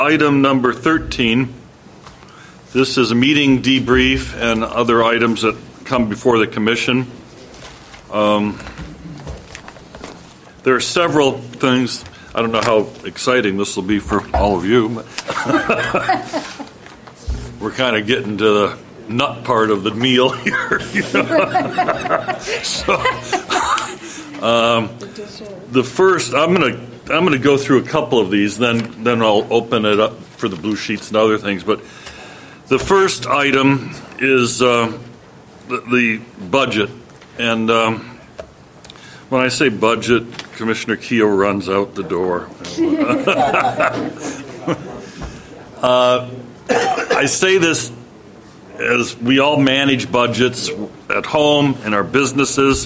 item number 13. This is a meeting debrief and other items that come before the commission. There are several things. I don't know how exciting this will be for all of you, but we're kind of getting to the nut part of the meal here. So, the first, I'm going to go through a couple of these, then I'll open it up for the blue sheets and other things. But the first item is the budget, and when I say budget, Commissioner Keogh runs out the door. I say this as we all manage budgets at home in our businesses.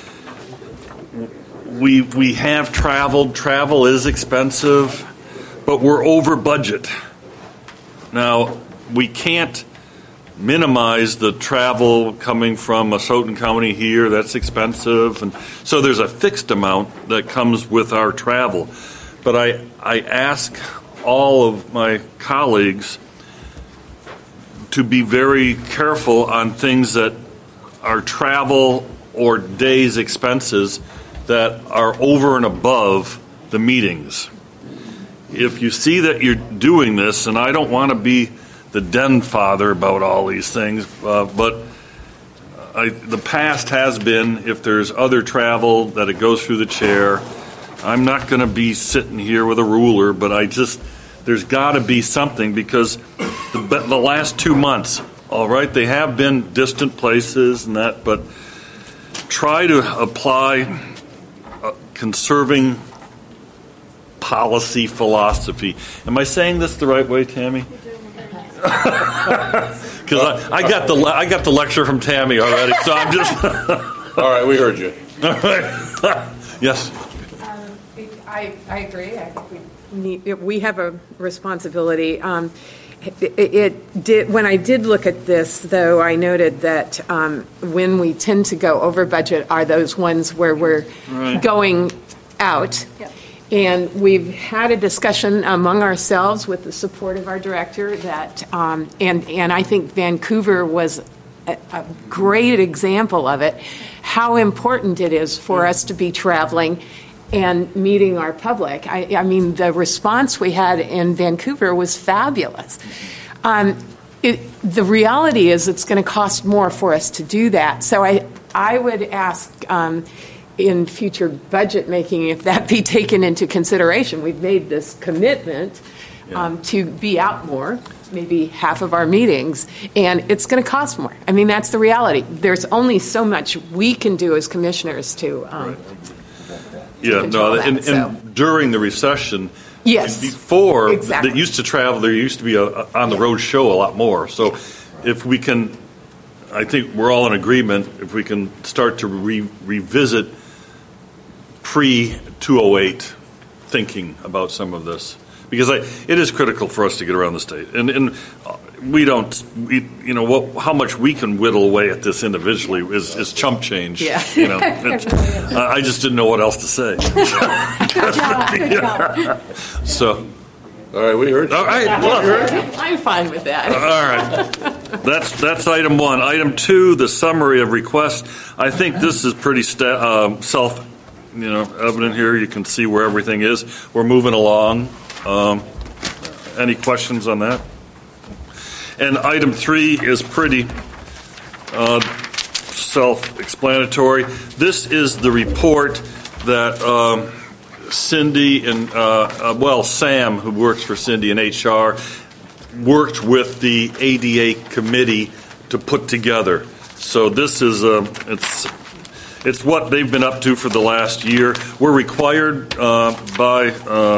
We have traveled. Travel is expensive, but we're over budget. Now, we can't minimize the travel coming from Asotin County here. That's expensive. And so there's a fixed amount that comes with our travel. But I ask all of my colleagues to be very careful on things that are travel or days expenses that are over and above the meetings. If you see that you're doing this, and I don't want to be the den father about all these things, but the past has been, if there's other travel, that it goes through the chair. I'm not going to be sitting here with a ruler, but there's got to be something, because the last 2 months, all right, they have been distant places and that, but try to apply conserving policy philosophy. Am I saying this the right way, Tammy? Because I got the lecture from Tammy already, so I'm just. All right, we heard you. All right. Yes. I agree. I think we have a responsibility. When I did look at this, though, I noted that when we tend to go over budget are those ones where we're going out. Yep. And we've had a discussion among ourselves with the support of our director that, and I think Vancouver was a great example of it, how important it is for us to be traveling and meeting our public. I mean, the response we had in Vancouver was fabulous. The reality is it's going to cost more for us to do that. So I would ask in future budget making if that be taken into consideration. We've made this commitment to be out more, maybe half of our meetings, and it's going to cost more. I mean, that's the reality. There's only so much we can do as commissioners to and during the recession, yes, before that used to travel, there used to be a on the road show a lot more. So if we can, I think we're all in agreement, if we can start to revisit pre-208 thinking about some of this, because it is critical for us to get around the state, and how much we can whittle away at this individually is chump change. Yeah. I just didn't know what else to say. Good job. So, all right, we heard you. All right, I'm fine with that. All right, that's item 1. Item 2, the summary of requests. I think this is pretty evident here. You can see where everything is. We're moving along. Any questions on that? And item 3 is pretty self-explanatory. This is the report that Cindy and Sam, who works for Cindy in HR, worked with the ADA committee to put together. So this is it's what they've been up to for the last year. We're required by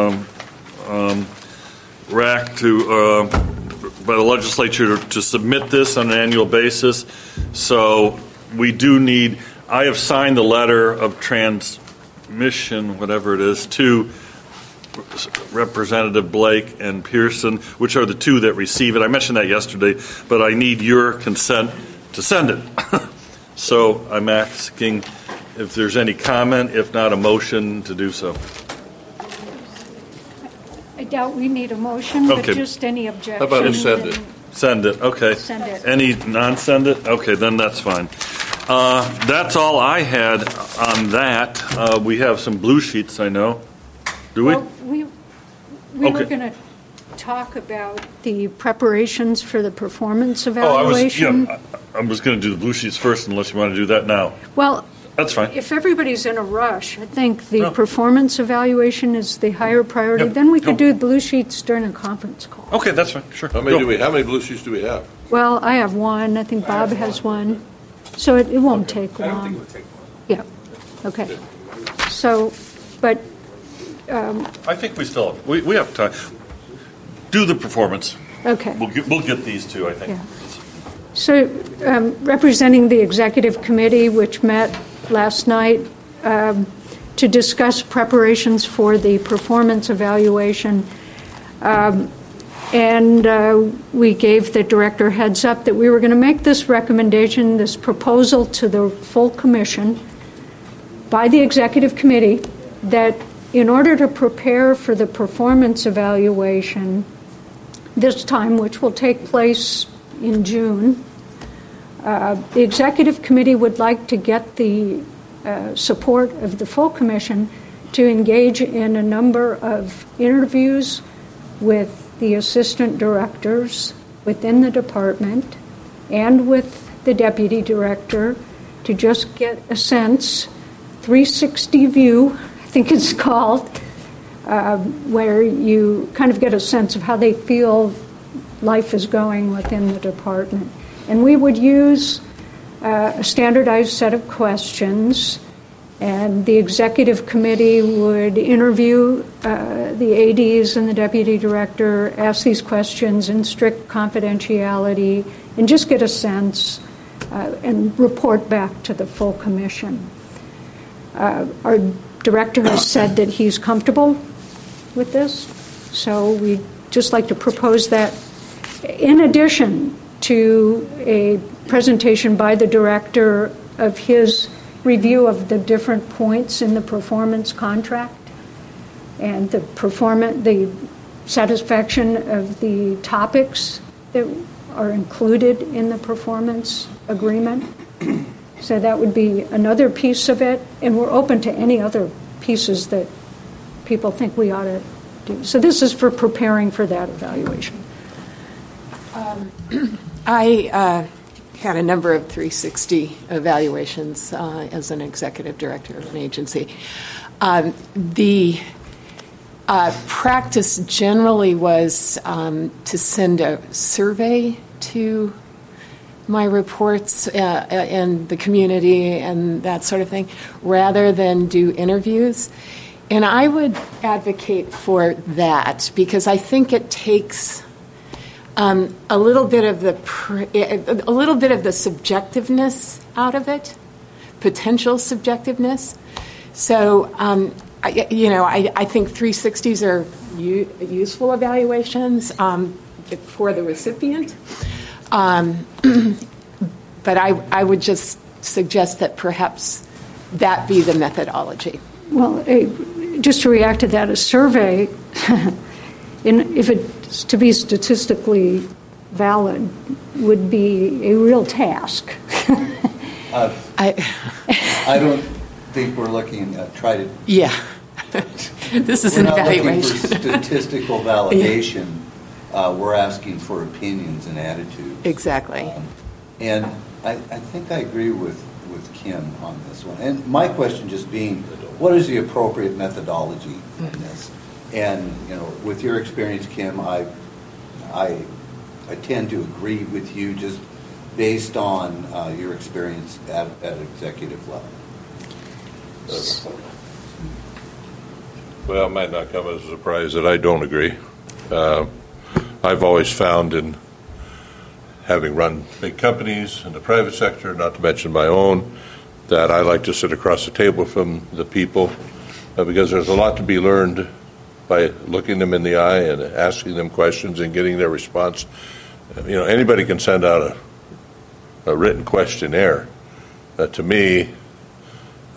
RAC by the legislature to submit this on an annual basis. So we do need. I have signed the letter of transmission, whatever it is, to Representative Blake and Pearson, which are the two that receive it. I mentioned that yesterday, but I need your consent to send it. So I'm asking if there's any comment, if not a motion to do so. I doubt we need a motion, but Okay. just any objection. How about we send it? Send it, okay. Send it. Any non-send it? Okay, then that's fine. That's all I had on that. We have some blue sheets, I know. Do we? Well, we were Okay. going to talk about the preparations for the performance I evaluation. was going to do the blue sheets first unless you want to do that now. Well, That's fine. if everybody's in a rush, I think the No. performance evaluation is the higher priority. Yep. Then we could Go. do blue sheets during a conference call. Okay, that's fine, sure. How many Go. how many blue sheets do we have? Well, I have one. I think Bob has one. So it won't take long. I don't think it would take long. Yeah, okay. So, but I think we still, we have time. Do the performance. okay. We'll get these two, I think. Yeah. So, representing the executive committee, which met last night to discuss preparations for the performance evaluation, and we gave the director heads up that we were going to make this recommendation, this proposal to the full commission by the executive committee, that in order to prepare for the performance evaluation this time, which will take place in June, the executive committee would like to get the support of the full commission to engage in a number of interviews with the assistant directors within the department and with the deputy director to just get a sense, 360 view, I think it's called, where you kind of get a sense of how they feel life is going within the department. And we would use a standardized set of questions, and the executive committee would interview the ADs and the deputy director, ask these questions in strict confidentiality, and just get a sense and report back to the full commission. Our director has said that he's comfortable with this, so we'd just like to propose that in addition to a presentation by the director of his review of the different points in the performance contract and the satisfaction of the topics that are included in the performance agreement. So that would be another piece of it, and we're open to any other pieces that people think we ought to do. So this is for preparing for that evaluation. I had a number of 360 evaluations as an executive director of an agency. The practice generally was to send a survey to my reports and the community and that sort of thing, rather than do interviews. And I would advocate for that because I think it takes a little bit of the subjectiveness out of it, potential subjectiveness. So, I think 360s are useful evaluations for the recipient. But I would just suggest that perhaps that be the methodology. Well, just to react to that, a survey, if it's to be statistically valid, would be a real task. I don't think we're looking at try to. Yeah, this is We're an not looking evaluation. for statistical validation. We're asking for opinions and attitudes. Exactly. And I think I agree with Kim on this one. And my question just being, what is the appropriate methodology in this? And with your experience, Kim, I tend to agree with you just based on your experience at executive level. Well, it might not come as a surprise that I don't agree. I've always found in having run big companies in the private sector, not to mention my own, that I like to sit across the table from the people because there's a lot to be learned by looking them in the eye and asking them questions and getting their response. Anybody can send out a written questionnaire. To me,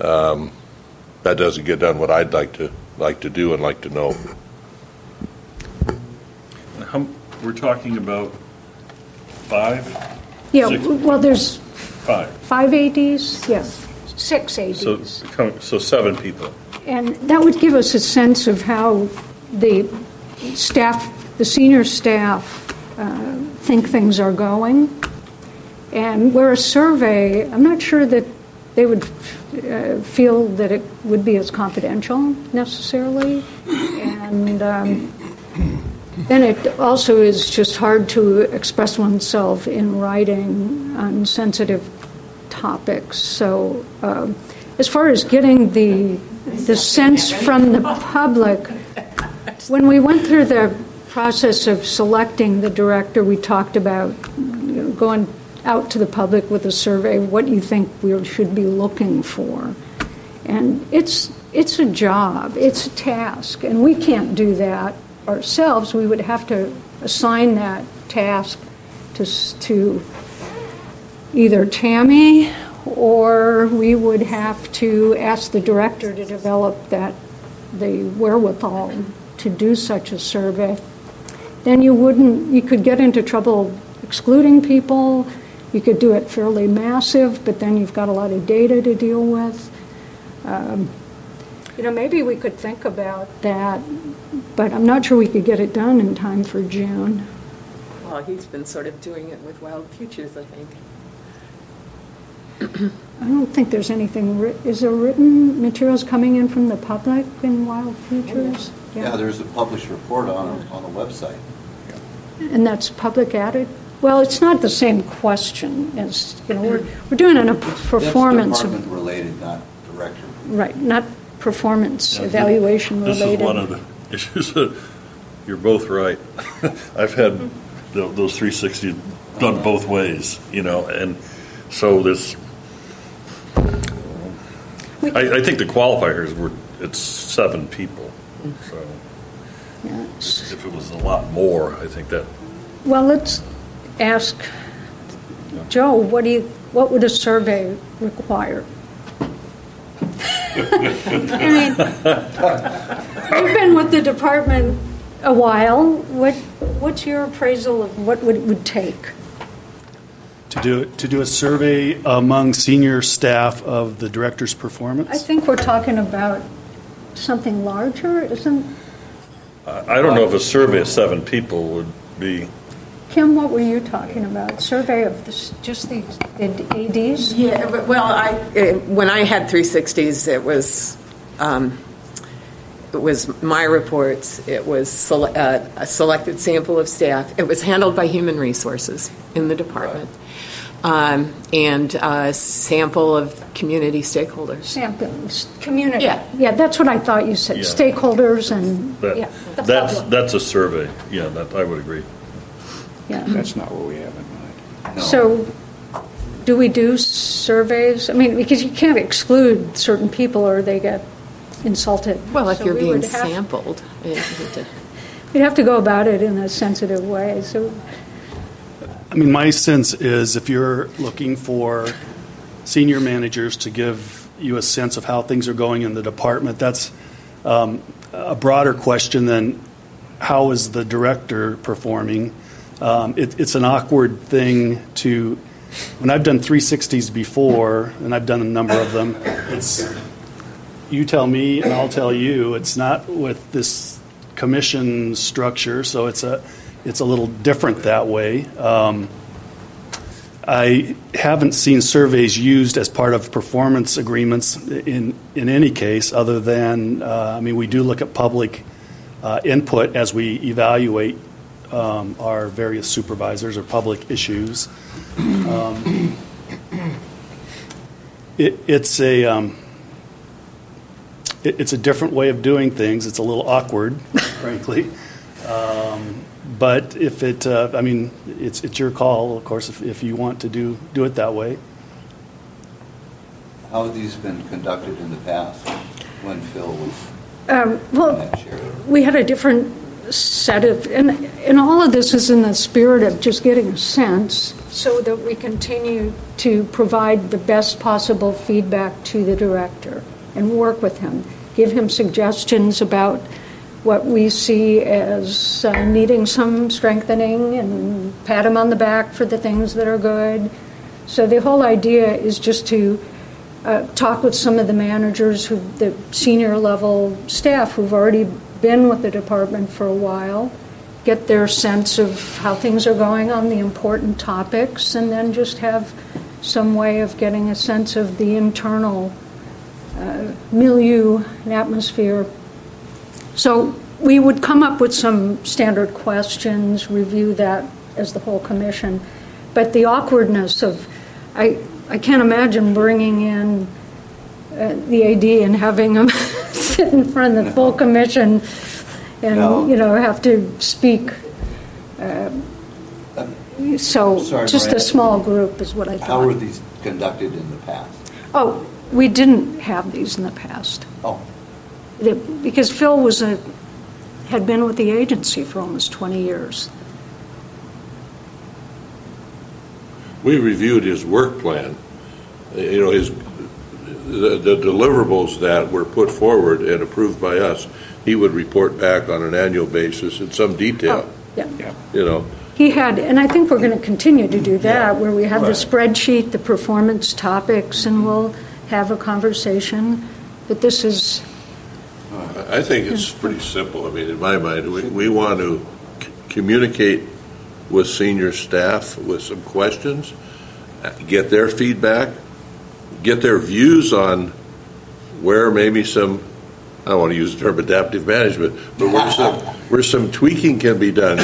that doesn't get done what I'd like to do and like to know. we're talking about 5? Yeah, Six. well, there's 5. 5 ADs, yes, 6 ADs. So 7 people. And that would give us a sense of how the staff, the senior staff, think things are going. And where a survey, I'm not sure that they would feel that it would be as confidential necessarily. And then it also is just hard to express oneself in writing on sensitive topics. So as far as getting the sense from the public, when we went through the process of selecting the director, we talked about going out to the public with a survey, what you think we should be looking for. And it's a job, it's a task, and we can't do that ourselves. We would have to assign that task to either Tammy, or we would have to ask the director to develop the wherewithal to do such a survey. Then you could get into trouble excluding people. You could do it fairly massive, but then you've got a lot of data to deal with. Maybe we could think about that, but I'm not sure we could get it done in time for June. Well, he's been sort of doing it with Wild Futures, I think. I don't think there's anything. Is there written materials coming in from the public in Wild Futures? Yeah, there's a published report on the website. And that's public added? Well, it's not the same question as, we're doing a performance. That's department related, not director. Right, not performance evaluation related. This is one of the issues that you're both right. I've had those 360 done both ways, and so this. I think the qualifiers it's 7 people. So if it was a lot more, I think that. Well, let's ask Joe. What would a survey require? I mean, you've been with the department a while. What's your appraisal of what it would take? To do a survey among senior staff of the director's performance? I think we're talking about something larger, isn't? I don't know if a survey of 7 people would be. Kim, what were you talking about? Survey of just the ADs? Yeah, well, when I had 360s, it was my reports. It was a selected sample of staff. It was handled by Human Resources in the department. And a sample of community stakeholders. Samples, community. Yeah, that's what I thought you said. Yeah. Stakeholders and That's a survey. Yeah, that I would agree. Yeah. That's not what we have in mind. No. So, do we do surveys? I mean, because you can't exclude certain people or they get insulted. Well, if So you're we being would have- sampled, we'd We'd have to go about it in a sensitive way. So, I mean, my sense is if you're looking for senior managers to give you a sense of how things are going in the department, that's a broader question than how is the director performing. It's an awkward thing to, when I've done 360s before, and I've done a number of them, it's you tell me and I'll tell you. It's not with this commission structure, so it's a little different that way. I haven't seen surveys used as part of performance agreements in any case, other than, we do look at public input as we evaluate our various supervisors or public issues. It's a different way of doing things. It's a little awkward, frankly. But if it's your call, of course, if you want to do it that way. How have these been conducted in the past when Phil was well, that chair? we had a different set of, and all of this is in the spirit of just getting a sense so that we continue to provide the best possible feedback to the director and work with him, give him suggestions about what we see as needing some strengthening and pat them on the back for the things that are good. So the whole idea is just to talk with some of the managers, the senior level staff who've already been with the department for a while, get their sense of how things are going on the important topics, and then just have some way of getting a sense of the internal milieu and atmosphere. So we would come up with some standard questions, review that as the whole commission. But the awkwardness of, I can't imagine bringing in the AD and having them sit in front of the full commission and, have to speak. So Sorry, just Miranda, a small group is what I thought. How were these conducted in the past? Oh, we didn't have these in the past. Oh, Because Phil had been with the agency for almost 20 years. We reviewed his work plan, the deliverables that were put forward and approved by us. He would report back on an annual basis in some detail. Yeah. He had, and I think we're going to continue to do that, where we have the spreadsheet, the performance topics, and we'll have a conversation. But this is... I think it's pretty simple. I mean, in my mind, we want to communicate with senior staff with some questions, get their feedback, get their views on where maybe some, I don't want to use the term adaptive management, but where some tweaking can be done.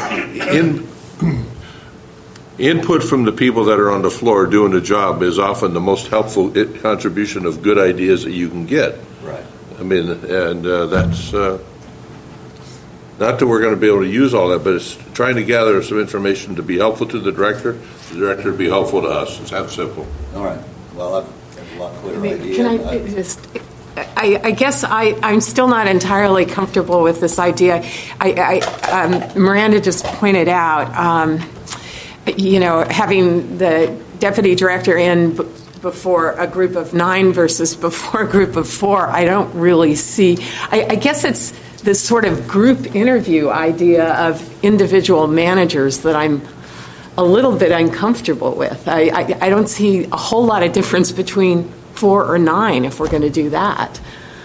Input from the people that are on the floor doing the job is often the most helpful contribution of good ideas that you can get. right. I mean, and that's not that we're going to be able to use all that, but it's trying to gather some information to be helpful to the director to be helpful to us. It's that simple. All right. Well, I've a lot clearer idea. Can I just... I guess I'm still not entirely comfortable with this idea. Miranda just pointed out, having the deputy director in before a group of 9 versus before a group of 4, I don't really see. I guess it's this sort of group interview idea of individual managers that I'm a little bit uncomfortable with. I don't see a whole lot of difference between 4 or 9 if we're going to do that.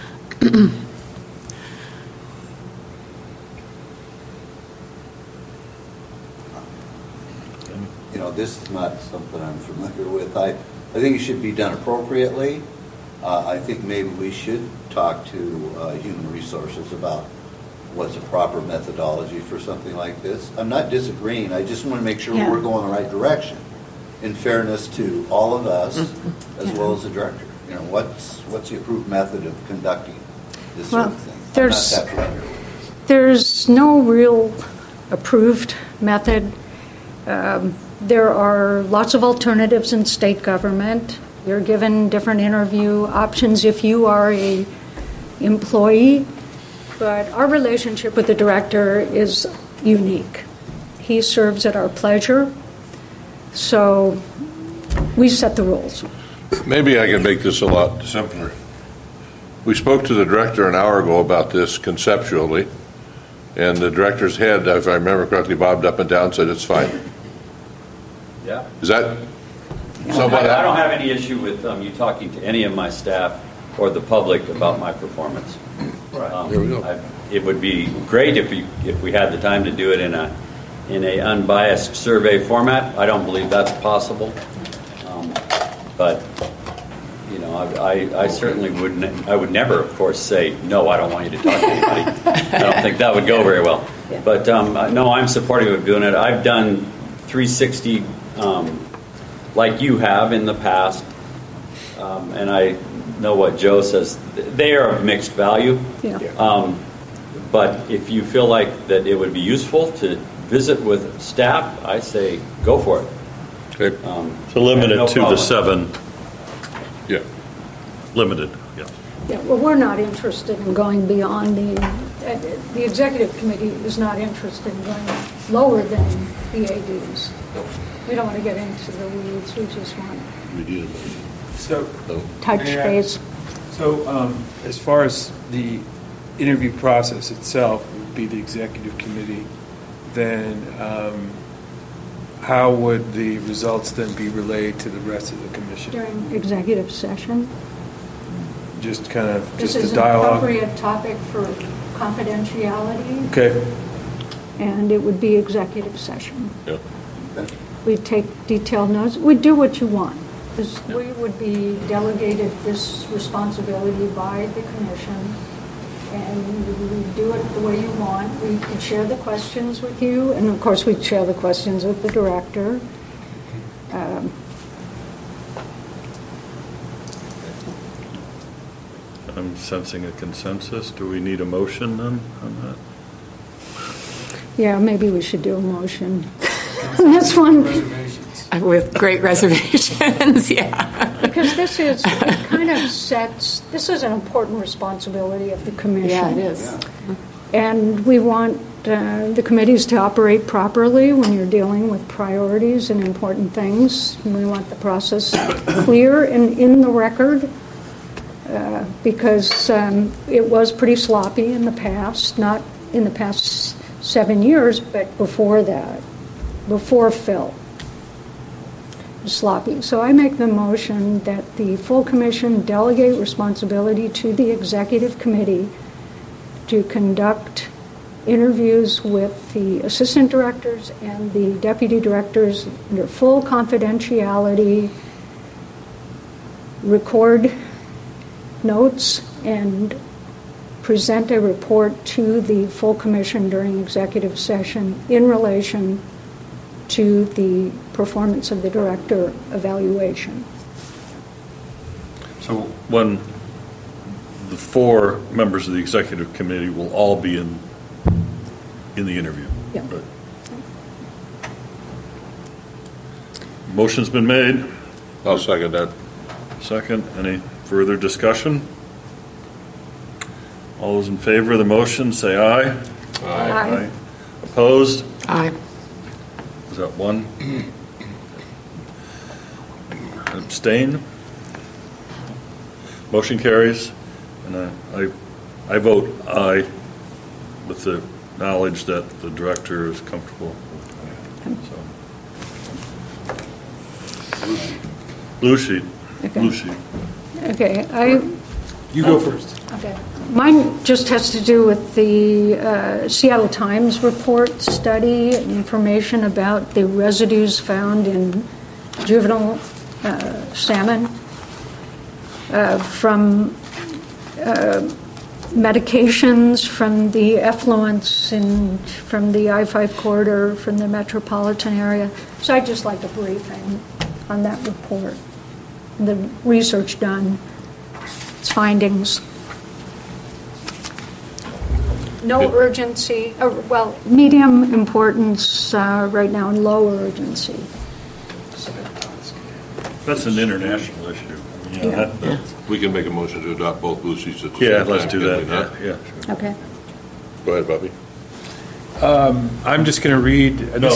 This is not something I'm familiar with. I think it should be done appropriately. I think maybe we should talk to Human Resources about what's a proper methodology for something like this. I'm not disagreeing. I just want to make sure we're going the right direction in fairness to all of us as well as the director. What's the approved method of conducting this sort of thing? There's no real approved method. There are lots of alternatives in state government. You're given different interview options if you are a employee, but our relationship with the director is unique. He serves at our pleasure, so we set the rules. Maybe I can make this a lot simpler. We spoke to the director an hour ago about this conceptually, and the director's head, if I remember correctly, bobbed up and down and said it's fine. Yeah. Is that somewhat? I don't have any issue with you talking to any of my staff or the public about my performance. Right. There we go. It would be great if we had the time to do it in a unbiased survey format. I don't believe that's possible, but I certainly wouldn't. I would never, of course, say no. I don't want you to talk to anybody. I don't think that would go very well. Yeah. But no, I'm supportive of doing it. I've done 360 like you have in the past, and I know what Joe says. They are of mixed value. Yeah. But if you feel like that it would be useful to visit with staff, I say go for it. Okay. To limit no it to problem. the 7. Yeah. Limited, yeah. Yeah, well, we're not interested in going beyond the executive committee is not interested in going lower than the ADs. We don't want to get into the weeds. We just want So touch base. So as far as the interview process itself would be the executive committee, then how would the results then be relayed to the rest of the commission? During executive session. Just kind of This just is a an dialogue? appropriate topic for confidentiality, Okay. and it would be executive session. Yeah. We'd take detailed notes. We'd do what you want. Because we would be delegated this responsibility by the commission, and we do it the way you want. We could share the questions with you, and of course we'd share the questions with the director. I'm sensing a consensus. Do we need a motion then on that? Yeah, maybe we should do a motion. This one, With great reservations, yeah. because this is, it kind of sets, this is an important responsibility of the commission. Yeah, it is. And we want the committees to operate properly when you're dealing with priorities and important things. We want the process clear and in the record, because it was pretty sloppy in the past, not in the past 7 years, but before that, before Phil. It was sloppy. So I make the motion that the full commission delegate responsibility to the executive committee to conduct interviews with the assistant directors and the deputy directors under full confidentiality, record notes, and present a report to the full commission during executive session in relation to the performance of the director evaluation. So when the 4 members of the executive committee will all be in the interview. Yeah. Right. Motion's been made. I'll second that. Second. Any further discussion? All those in favor of the motion, say aye. Aye. Opposed? Aye. Is that one? Abstain? Motion carries, and I vote aye with the knowledge that the director is comfortable. So. Blue sheet. Okay. Blue sheet. Okay, You go first. okay. Mine just has to do with the Seattle Times report study, information about the residues found in juvenile salmon from medications, from the effluents, and from the I-5 corridor, from the metropolitan area. So I'd just like a briefing on that report, the research done, its findings. No urgency, well, medium importance right now, and low urgency. That's an international issue. Yeah. We can make a motion to adopt both blue sheets at the Yeah, same time. let's do can we that. not? Yeah. Sure. Okay. Go ahead, Bobby. I'm just going to read. No.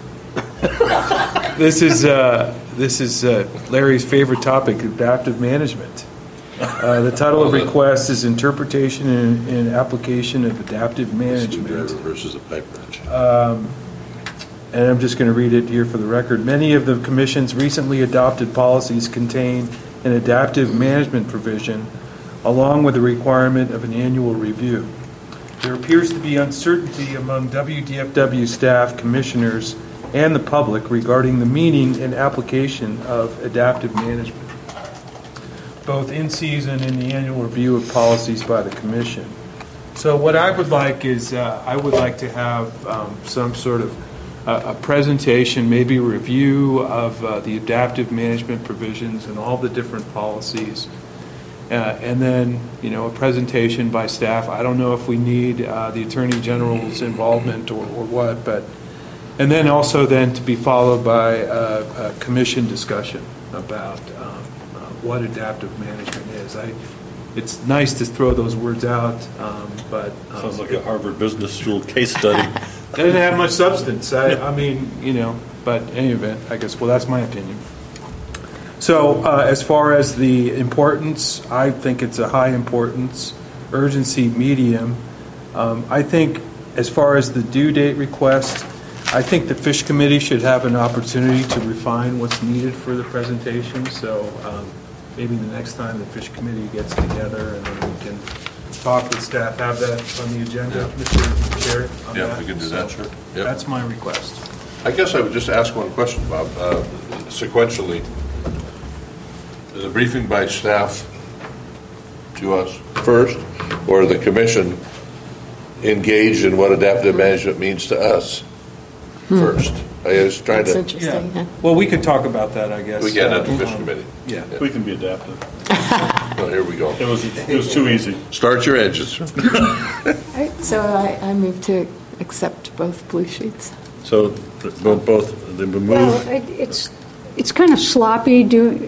This is Larry's favorite topic: adaptive management. The title of request is Interpretation and Application of Adaptive Management. Screwdriver versus a pipe wrench. And I'm just going to read it here for the record. Many of the Commission's recently adopted policies contain an adaptive management provision, along with the requirement of an annual review. There appears to be uncertainty among WDFW staff, commissioners, and the public regarding the meaning and application of adaptive management, both in season and the annual review of policies by the Commission. So what I would like is I would like to have some sort of a presentation, maybe a review of the adaptive management provisions and all the different policies, and then a presentation by staff. I don't know if we need the Attorney General's involvement or what, but and then also then to be followed by a commission discussion about what adaptive management is. It's nice to throw those words out, but Sounds like a Harvard Business School case study. They didn't have much substance. I mean, but in any event, I guess, well, that's my opinion. So as far as the importance, I think it's a high importance. urgency medium. I think as far as the due date request, I think the Fish Committee should have an opportunity to refine what's needed for the presentation. So maybe the next time the Fish Committee gets together and then we can talk with staff, have that on the agenda, Mr. Chair. on Yeah, that. we can do that, sure. Yep. That's my request. I guess I would just ask one question, Bob. Sequentially, the briefing by staff to us first, or the commission engaged in what adaptive management means to us first? I was trying That's to, interesting. huh? Well, we could talk about that, I guess. we get at the Fish Committee. Yeah. We can be adaptive. Well, here we go. It was too easy. Start your engines. So I move to accept both blue sheets. So both they Well, move. it's kind of sloppy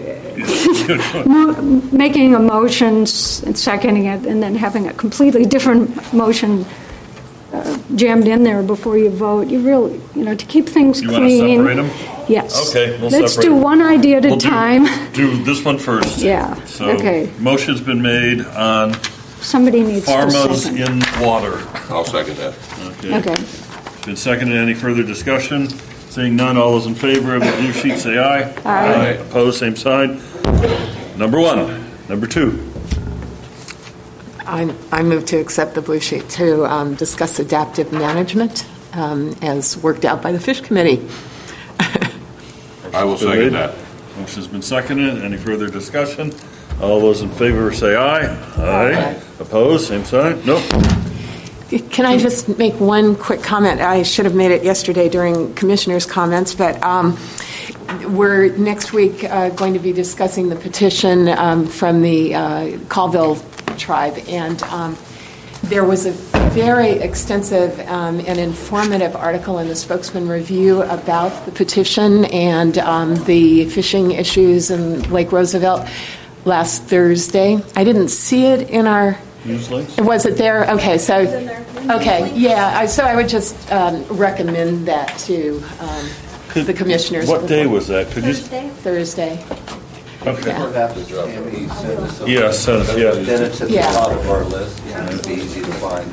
making a motion and seconding it and then having a completely different motion jammed in there before you vote. You really, to keep things You want to clean. separate them? Yes. Okay, we'll Let's separate do them. one idea at a We'll time. Do this one first. Yeah, So, okay. motion's been made on Somebody needs to pharmas second. in water. I'll second that. Okay. Been seconded. Any further discussion? Seeing none, all those in favor of the blue sheet say aye. Aye. Opposed, same sign. Number one. Number two. I move to accept the blue sheet to discuss adaptive management as worked out by the Fish Committee. I will Been second made. that. Motion's been seconded. Any further discussion? All those in favor say aye. Aye. Opposed, same sign. No. Can I just make one quick comment? I should have made it yesterday during commissioners' comments, but we're next week going to be discussing the petition from the Colville tribe, and there was a very extensive and informative article in the Spokesman Review about the petition and the fishing issues in Lake Roosevelt last Thursday. I didn't see it in our... News links? Was it there? Okay, so... Okay, yeah, so I would just recommend that to the commissioners. What day was that? Could you? Thursday. Okay. Perhaps Tammy send us a- Yes, Then it's at the Yeah. top of our list, and it'd be easy to find.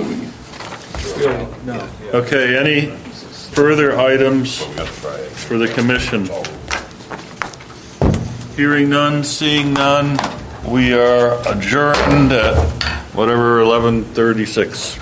Okay, any further items for the commission? Hearing none, seeing none, we are adjourned at whatever, 11:36.